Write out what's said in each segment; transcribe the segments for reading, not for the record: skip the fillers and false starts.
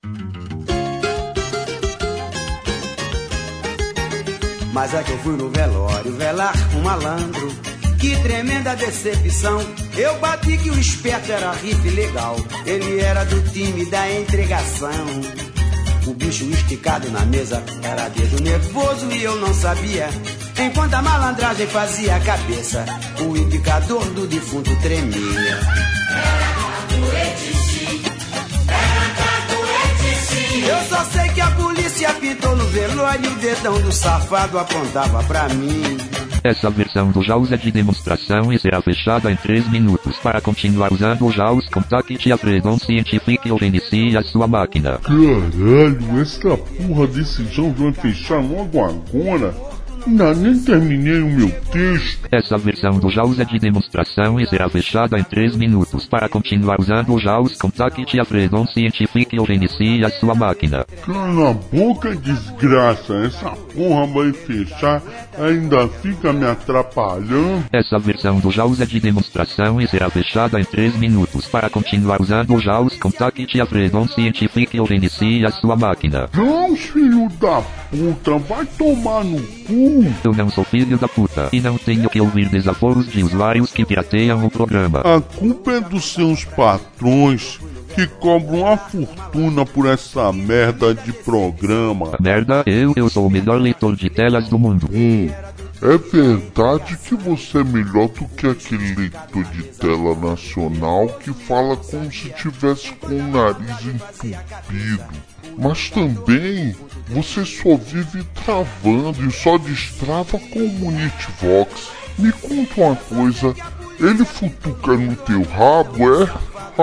Mas é que eu fui no velório velar um malandro. Que tremenda decepção. Eu bati que o esperto era rife legal. Ele era do time da entregação. O bicho esticado na mesa era dedo nervoso e eu não sabia. Enquanto a malandragem fazia a cabeça, o indicador do defunto tremia. Era capoete sim, era capoete sim. Eu só sei que a polícia pintou no velório e o dedão do safado apontava pra mim. Essa versão do JAWS é de demonstração e será fechada em 3 minutos. Para continuar usando o JAWS, contacte a Freedom Scientific ou reinicie a sua máquina. Caralho, essa porra desse JAWS vai fechar logo agora? Ainda nem terminei o meu texto. Essa versão do JAWS é de demonstração e será fechada em 3 minutos. Para continuar usando o JAWS, contacte a Freedom Scientific ou reinicie a sua máquina. Cala a boca, desgraça. Essa porra vai fechar, ainda fica me atrapalhando. Essa versão do JAWS é de demonstração e será fechada em 3 minutos. Para continuar usando o JAWS, contacte a Freedom Scientific ou reinicie a sua máquina. JAWS, filho da puta, vai tomar no cu. Eu não sou filho da puta e não tenho que ouvir desaforos de usuários que pirateiam o programa. A culpa é dos seus patrões que cobram uma fortuna por essa merda de programa. Merda, eu sou o melhor leitor de telas do mundo. É verdade que você é melhor do que aquele leitor de tela nacional que fala como se tivesse com o nariz entupido. Mas também você só vive travando e só destrava com o Munitvox. Me conta uma coisa, ele futuca no teu rabo, é?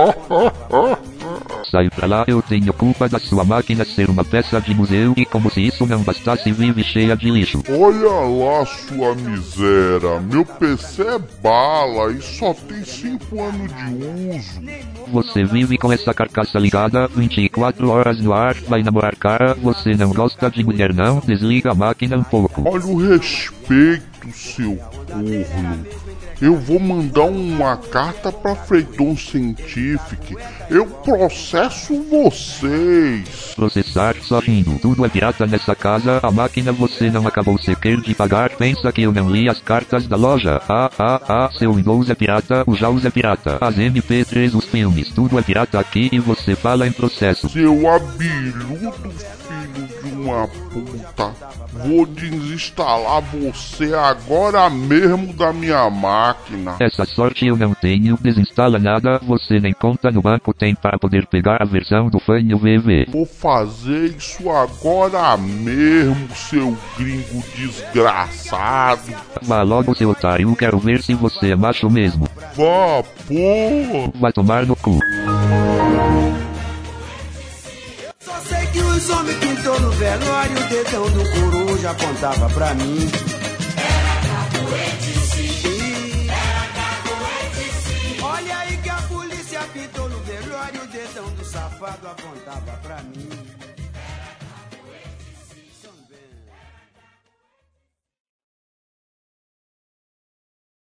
Sai pra lá, eu tenho culpa da sua máquina ser uma peça de museu e como se isso não bastasse vive cheia de lixo. Olha lá sua miséria, meu PC é bala e só tem 5 anos de uso. Você vive com essa carcaça ligada 24 horas no ar, vai namorar cara, você não gosta de mulher não, desliga a máquina um pouco. Olha o respeito, seu corno. Eu vou mandar uma carta pra Freedom Scientific. Eu processo vocês. Processar só rindo. Tudo é pirata nessa casa. A máquina você não acabou sequer de pagar. Pensa que eu não li as cartas da loja. Seu Windows é pirata. O JAWS é pirata. As MP3, os filmes. Tudo é pirata aqui e você fala em processo. Seu abiludo filho de uma puta. Vou desinstalar você agora mesmo da minha máquina. Essa sorte eu não tenho. Desinstala nada. Você nem conta no banco tem para poder pegar a versão do Fanho VV. Vou fazer isso agora mesmo, seu gringo desgraçado. Vá logo, seu otário. Quero ver se você é macho mesmo. Vá, porra. Vai tomar no cu. Só sei que os homens pintou no velório, o dedão do coruja apontava pra mim. Era capoete sim, era capoete sim. Olha aí que a polícia pintou no velório, o dedão do safado apontava pra mim.